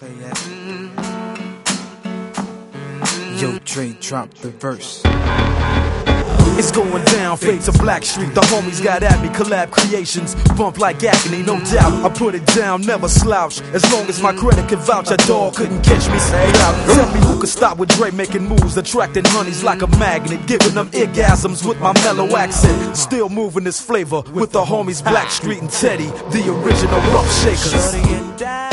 Play that. Yo, Dre, drop the verse. It's going down, fade to Black Street. The homies got at me, collab creations. Bump like agony, no doubt. I put it down, never slouch. As long as my credit can vouch, a dog couldn't catch me. Say out. Tell me who could stop with Dre making moves, attracting honeys like a magnet, giving them orgasms with my mellow accent. Still moving this flavor with the homies Black Street and Teddy, the original rough shakers.